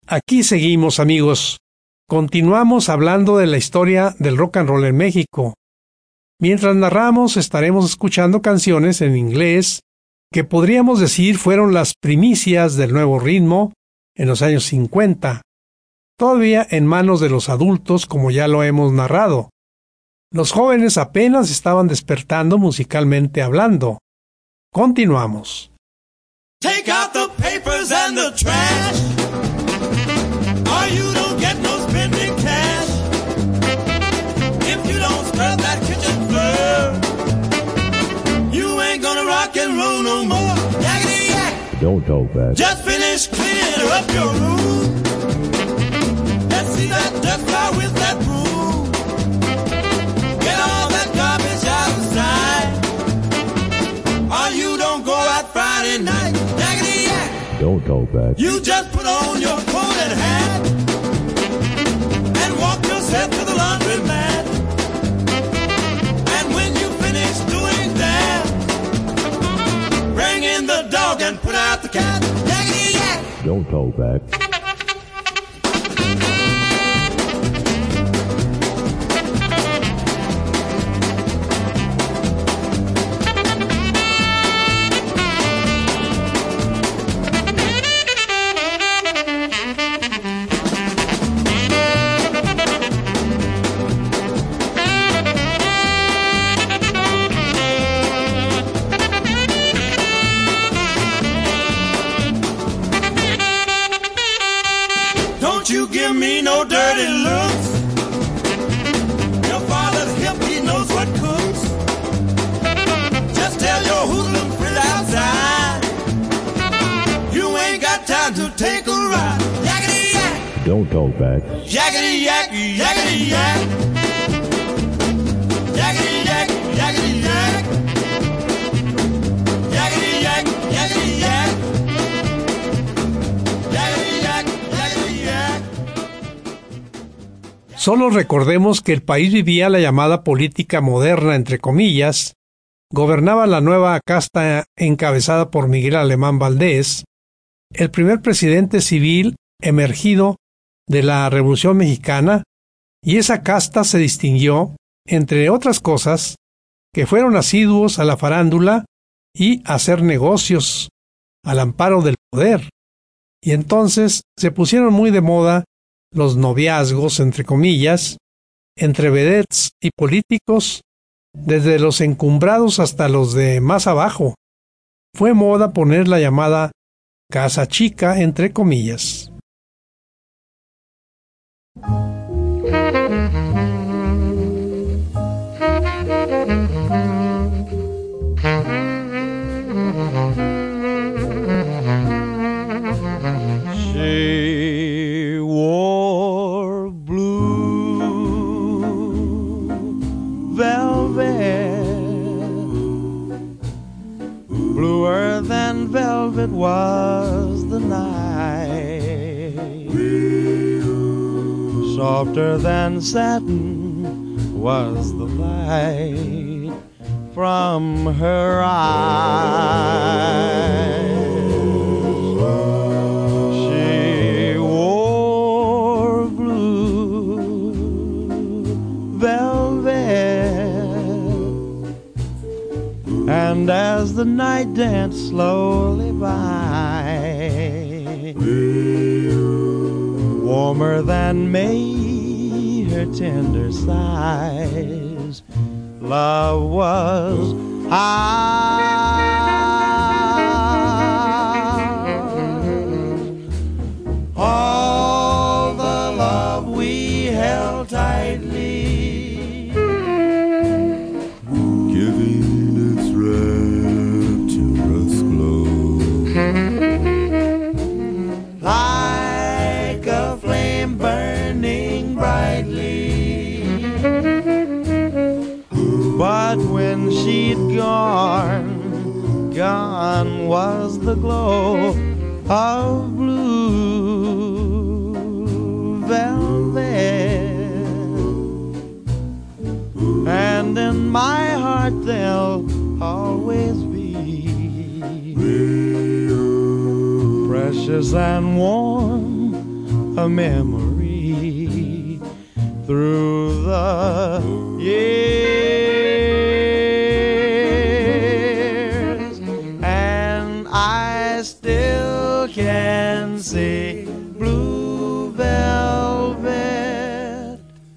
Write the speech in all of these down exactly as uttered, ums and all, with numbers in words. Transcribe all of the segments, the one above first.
Aquí seguimos, amigos. Continuamos hablando de la historia del rock and roll en México. Mientras narramos, estaremos escuchando canciones en inglés que podríamos decir fueron las primicias del nuevo ritmo en los años cincuenta, todavía en manos de los adultos, como ya lo hemos narrado. Los jóvenes apenas estaban despertando musicalmente hablando. Continuamos. Take out the papers and the trash, or you don't get no spending cash. If you don't scrub that kitchen floor, you ain't gonna rock and roll no more. Yakety yak. Don't talk back. Just finish cleaning up your room. Let's see that dust fly with that broom. Get all that garbage outside, or you don't go out Friday night. Yakety yak. Don't talk back. You just put on your coat and hat and walk yourself to the laundromat. And when you finish doing that, bring in the dog and put out the cat. Yakety yak. Don't talk back. Don't you give me no dirty looks. Your father's hip, he knows what cooks. Just tell your hoodlum friend outside, you ain't got time to take a ride. Yakety yak. Don't talk back. Yakety yak, yakety yak. Yakety yak, yakety yak. Yakety yak, yakety yak. Yakety yak, yakety yak. Solo recordemos que el país vivía la llamada política moderna, entre comillas. Gobernaba la nueva casta encabezada por Miguel Alemán Valdés, el primer presidente civil emergido de la Revolución Mexicana, y esa casta se distinguió, entre otras cosas, que fueron asiduos a la farándula y a hacer negocios al amparo del poder. Y entonces se pusieron muy de moda los noviazgos, entre comillas, entre vedettes y políticos, desde los encumbrados hasta los de más abajo. Fue moda poner la llamada casa chica, entre comillas. She wore blue velvet, bluer than velvet was the night, softer than satin was the light from her eyes. She wore blue velvet, and as the night danced slowly by, warmer than May her tender sighs, love was ours. All the love we held tightly, giving its rapturous glow, like a flame burning brightly. But when she'd gone, gone was the glow of blue velvet, and in my heart they'll always be precious and warm a memory through the years, and I still can see blue velvet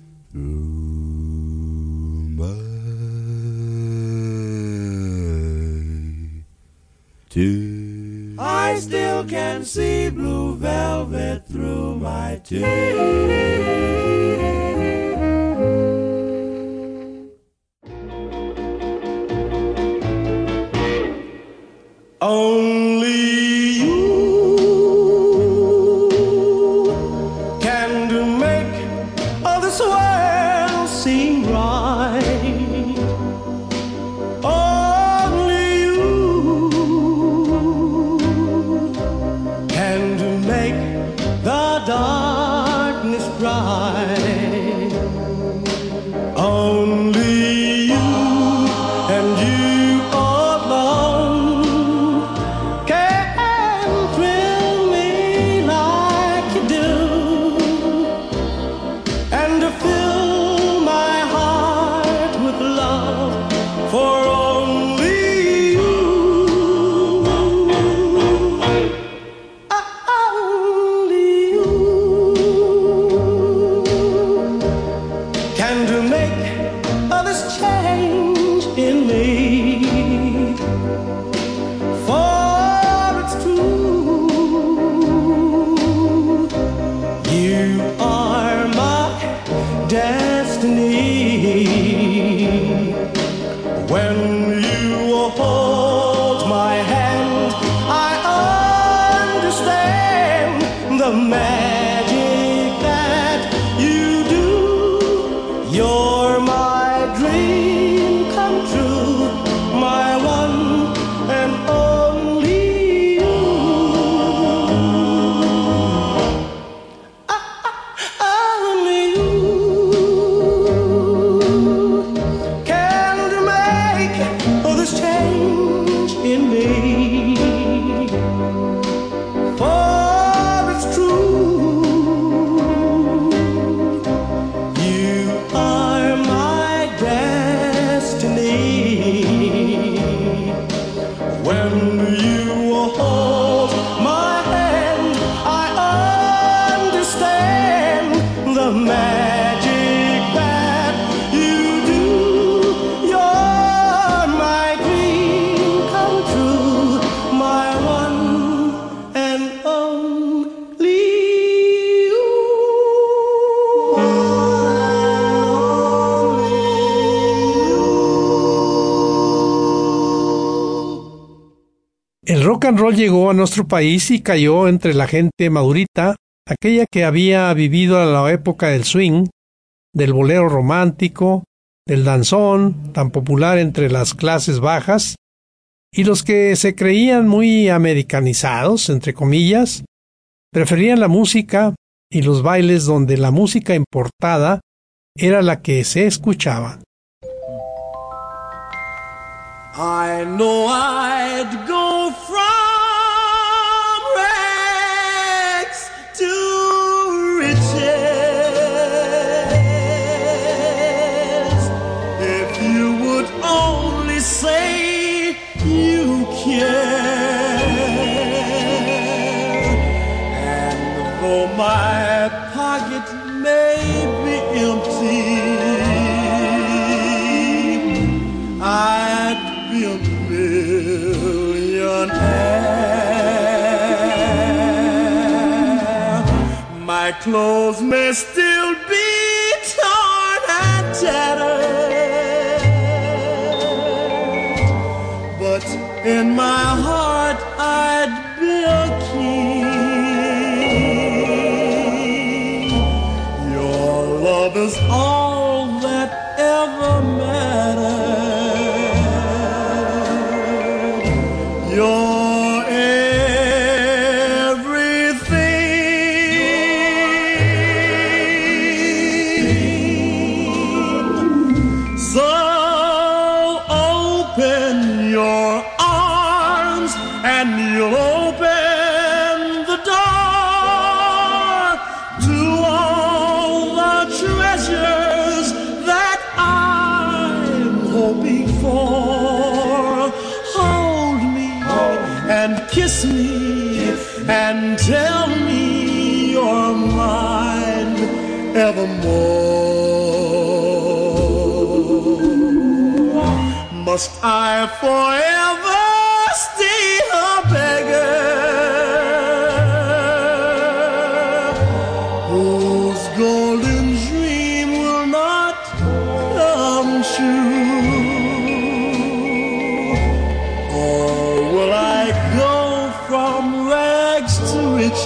through my tears. I still can see blue velvet through my tears. Only you can do make all this world seem right. Only you can do make the darkness bright. Only you and you El rock and roll llegó a nuestro país y cayó entre la gente madurita, aquella que había vivido la época del swing, del bolero romántico, del danzón, tan popular entre las clases bajas, y los que se creían muy americanizados, entre comillas, preferían la música y los bailes donde la música importada era la que se escuchaba. I know I'd go from rags to riches if you would only say you care. And though my pocket may be empty, I'd be a millionaire. My clothes may still be torn and tattered, but in my heart I'd be a king. Your love is all that ever matters. You're everything. So open your arms and you'll open the door. and tell me you're mine evermore. Must I forever stay a beggar whose golden dream will not come true? Or will I go from rags to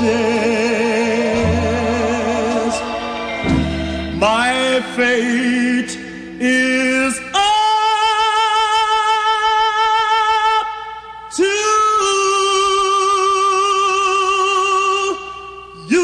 riches? My fate is up to you.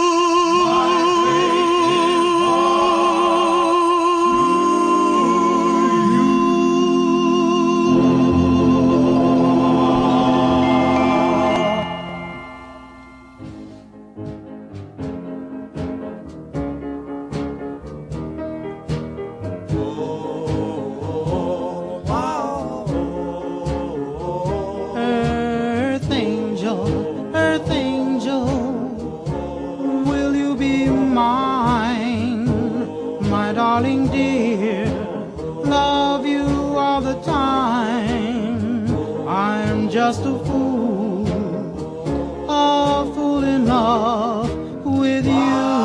Earth angel, earth angel, will you be mine, my darling dear? Love you all the time. I'm just a fool, a fool in love with you.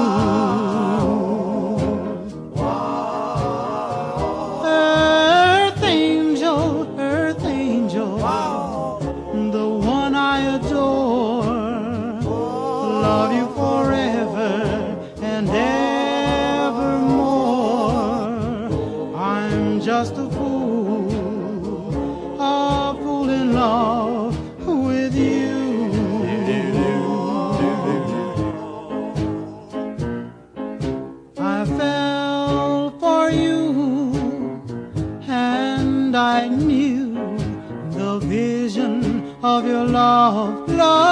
Earth angel, earth angel, the one I adore, love you forever and evermore. I'm just a fool, a fool in love with you. I fell for you and I knew the vision of your love,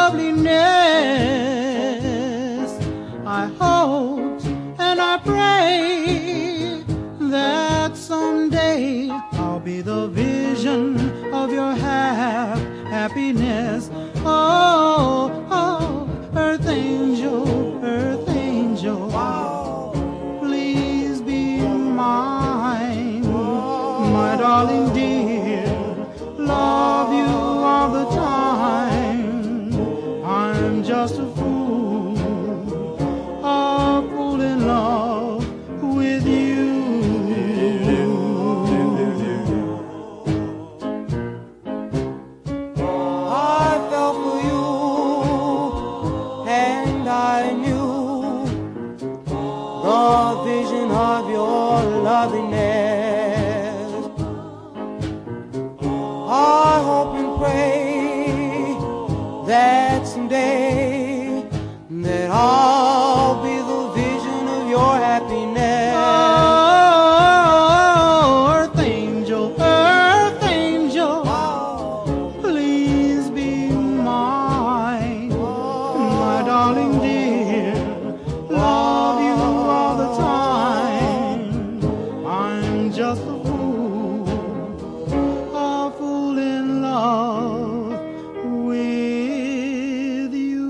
loveliness. I hoped and I prayed that someday I'll be the vision of your hap- happiness. Oh, oh, earth angel, earth angel, please be mine, my darling dear. Love you all the time. I'm just a fool, a fool in love with you. I fell for you and I knew the vision of your loveliness. I hope and pray that someday that I'll be the vision of your happiness. Oh, earth angel, earth angel, please be mine, my darling dear. Love you all the time. I'm just a fool, a fool in love with you.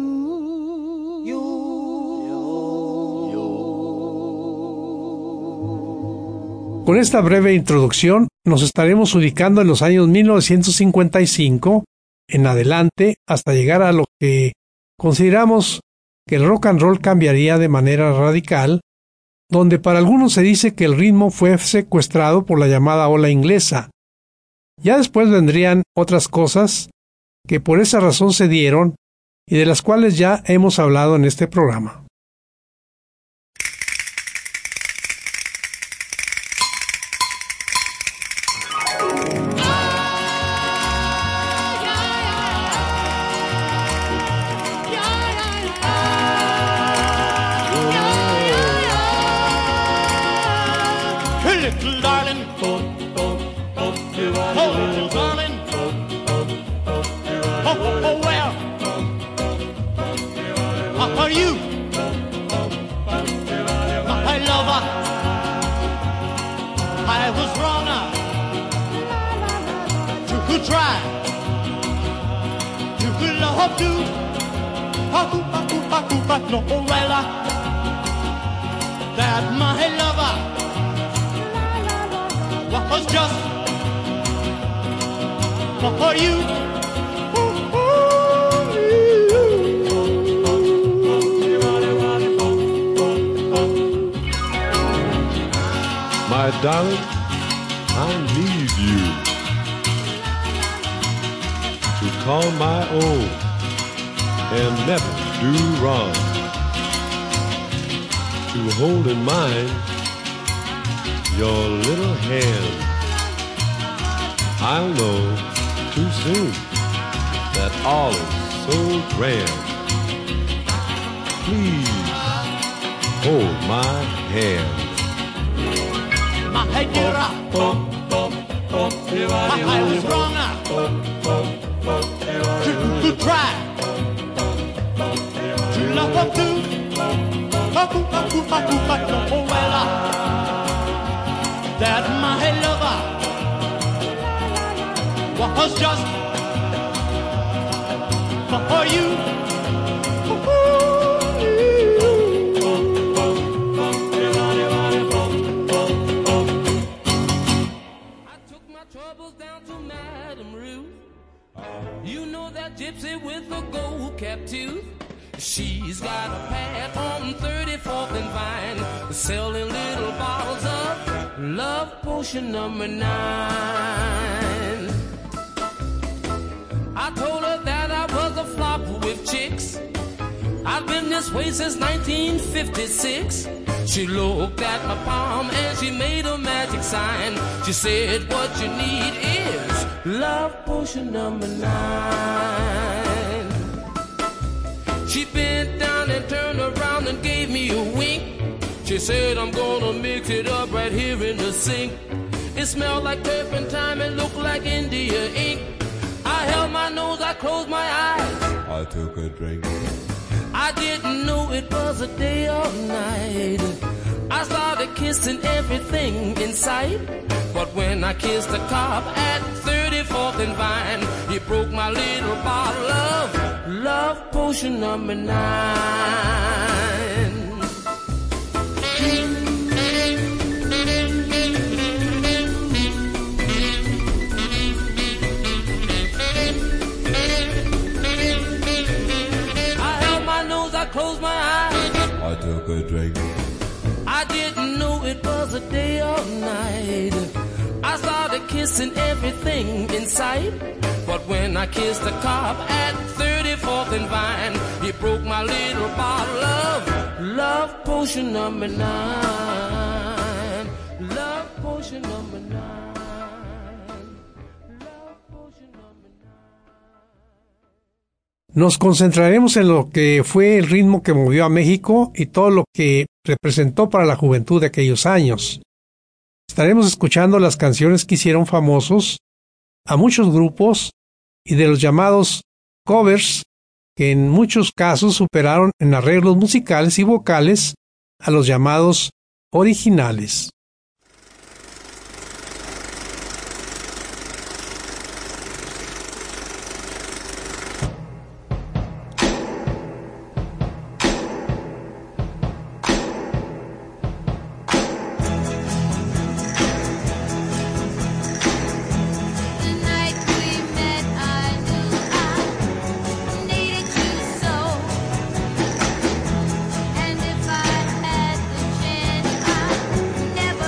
Con esta breve introducción nos estaremos ubicando en los años mil novecientos cincuenta y cinco en adelante hasta llegar a lo que consideramos que el rock and roll cambiaría de manera radical, donde para algunos se dice que el ritmo fue secuestrado por la llamada ola inglesa. Ya después vendrían otras cosas que por esa razón se dieron y de las cuales ya hemos hablado en este programa. Little darling, oh, oh, oh, little darling, oh, oh, oh, well, how are you, my lover? I was wrong, I to try to love you Noella, that my lover was just for you. My darling, I need you to call my own and never do wrong, to hold in mind your little hand. I'll know too soon that all is so grand. Please hold my hand. My head get up, my head is stronger to, to try to love up to Noella, that my lover was just for you. Gypsy with a gold cap tooth. She's got a pad on thirty-fourth and Vine, selling little bottles of love potion number nine. I told her that I was a flop with chicks. I've been this way since nineteen fifty-six. She looked at my palm and she made a magic sign. She said, what you need is love potion number nine. She bent down and turned around and gave me a wink. She said, I'm gonna mix it up right here in the sink. It smelled like turpentine and looked like India ink. I held my nose, I closed my eyes. I took a drink. I didn't know it was a day or night. I started kissing everything in sight. But when I kissed the cop at thirty-fourth and Vine, he broke my little bottle of love potion number nine. Close my eyes. I took a drink. I didn't know it was a day or night. I started kissing everything in sight. But when I kissed the cop at thirty-fourth and Vine, he broke my little bottle of love potion number nine. Love potion number nine. Love potion number nine. Nos concentraremos en lo que fue el ritmo que movió a México y todo lo que representó para la juventud de aquellos años. Estaremos escuchando las canciones que hicieron famosos a muchos grupos y de los llamados covers, que en muchos casos superaron en arreglos musicales y vocales a los llamados originales. Never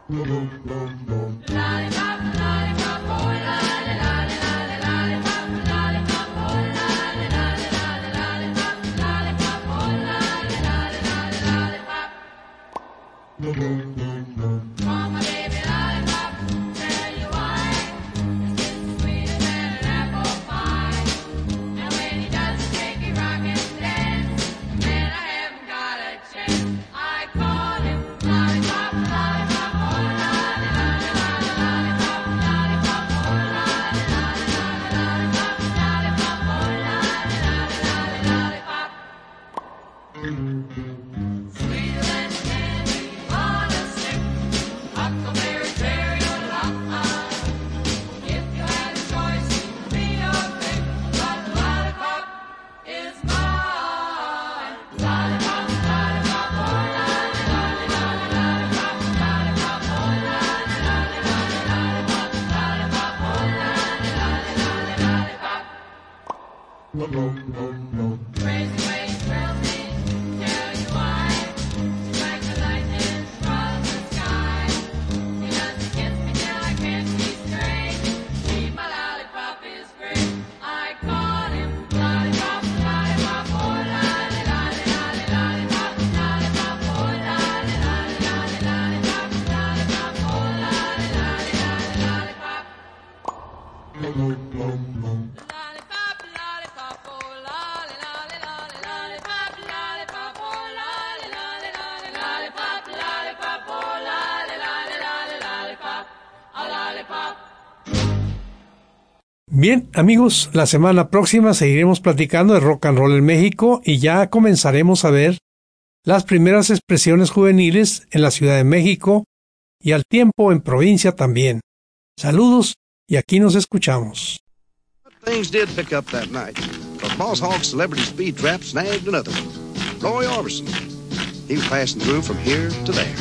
Bien, amigos, la semana próxima seguiremos platicando de rock and roll en México y ya comenzaremos a ver las primeras expresiones juveniles en la Ciudad de México y al tiempo en provincia también. Saludos y aquí nos escuchamos. Things did pick up that night. The Boss Hog Celebrity Speed Trap snagged another one. Roy Orbison. He was passing through from here to there.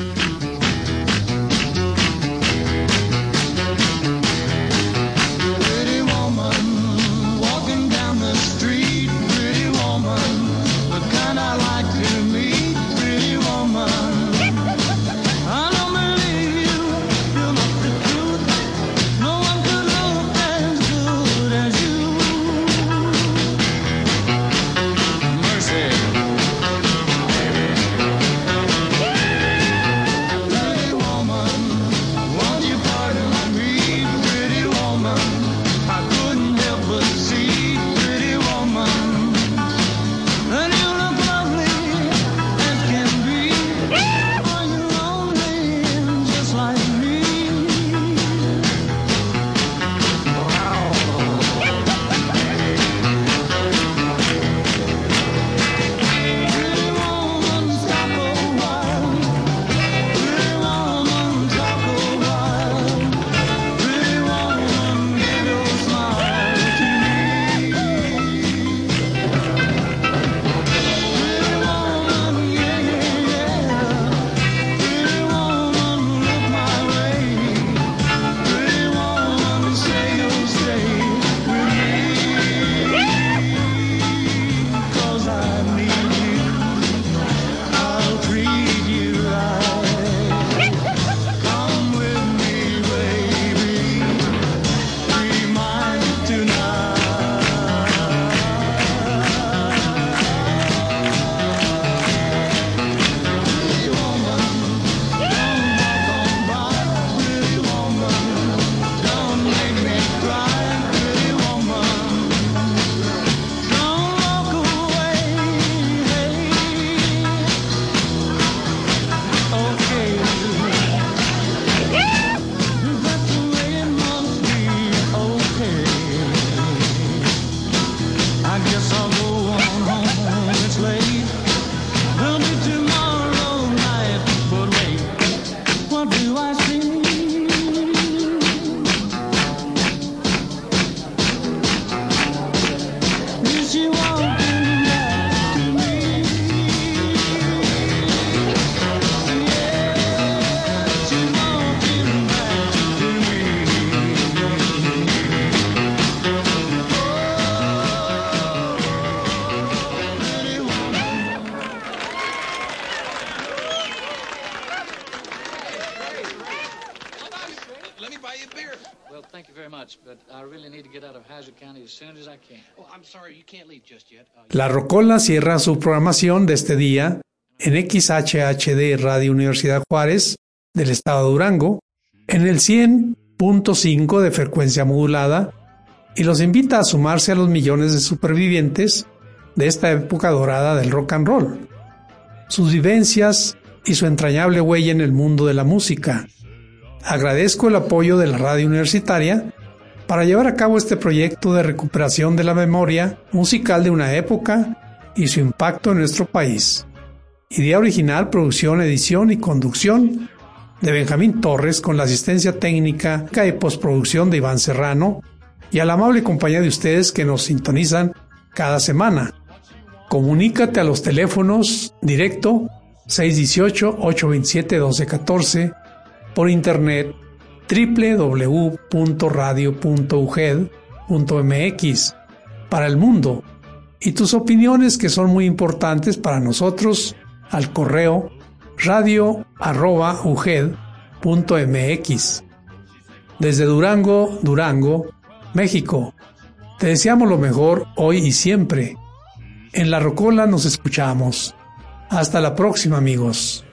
La Rocola cierra su programación de este día en X H H D Radio Universidad Juárez del estado de Durango, en el cien punto cinco de frecuencia modulada, y los invita a sumarse a los millones de supervivientes de esta época dorada del rock and roll, sus vivencias y su entrañable huella en el mundo de la música. Agradezco el apoyo de la radio universitaria para llevar a cabo este proyecto de recuperación de la memoria musical de una época y su impacto en nuestro país. Idea original, producción, edición y conducción de Benjamín Torres, con la asistencia técnica y postproducción de Iván Serrano, y a la amable compañía de ustedes que nos sintonizan cada semana. Comunícate a los teléfonos directo seis uno ocho, ocho dos siete, uno dos uno cuatro, por internet doble u doble u doble u punto radio punto u g e d punto m x para el mundo, y tus opiniones, que son muy importantes para nosotros, al correo radio arroba u g e d punto m x. Desde Durango, Durango, México, te deseamos lo mejor hoy y siempre. En La Rocola nos escuchamos. Hasta la próxima, amigos.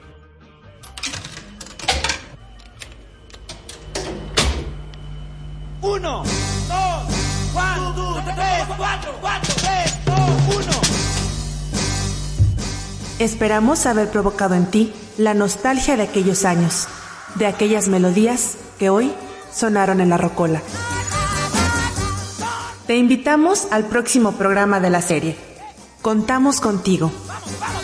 Uno, dos, one, two, tres, cuatro, cuatro, tres, dos, uno. Esperamos haber provocado en ti la nostalgia de aquellos años, de aquellas melodías que hoy sonaron en La Rocola. Te invitamos al próximo programa de la serie. Contamos contigo. Vamos, vamos.